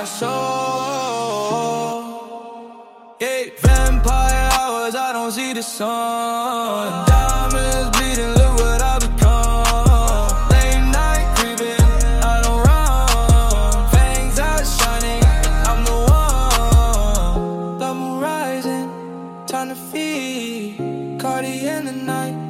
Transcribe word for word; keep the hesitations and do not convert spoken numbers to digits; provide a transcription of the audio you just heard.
soul. Yeah, vampire hours, I don't see the sun. Diamonds bleeding, look what I become. Late night creeping, I don't run. Fangs out shining, I'm the one. Love moon rising, time to feed. Cardi in the night.